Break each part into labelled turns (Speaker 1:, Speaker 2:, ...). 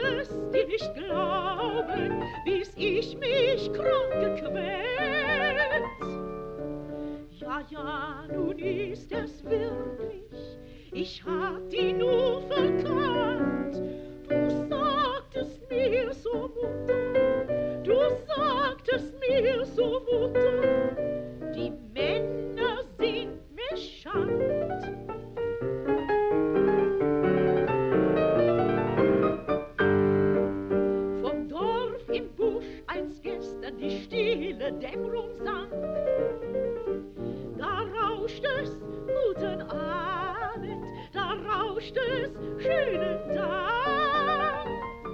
Speaker 1: konntest dir nicht glauben, bis ich mich krank gequält. Ja, ja, nun ist es wirklich, ich hab die nur verkannt. Du sagtest mir so, Mutter, du sagtest mir so, Mutter, die Männer sind mir schand. Vom Dorf im Busch, als gestern die stille Dämmerung sank, da rauscht es, guten Abend, da rauscht es, schönen Dank.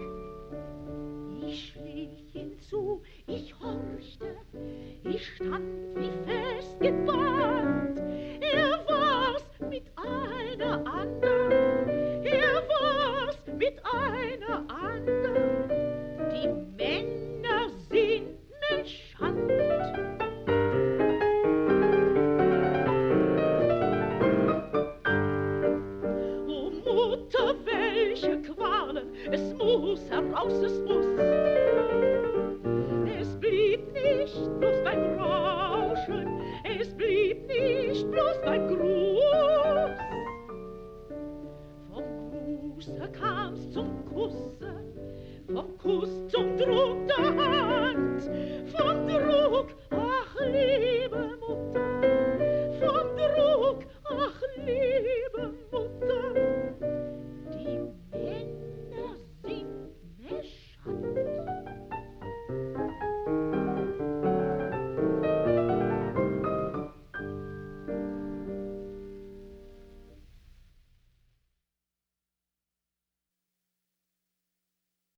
Speaker 1: Ich schlich hinzu, ich horchte, ich stand wie festgebannt. Er war's mit einer andern, er war's mit einer andern. Die Männer sind mir schand. Oh Mutter, welche Qualen, es muss heraus, es muss.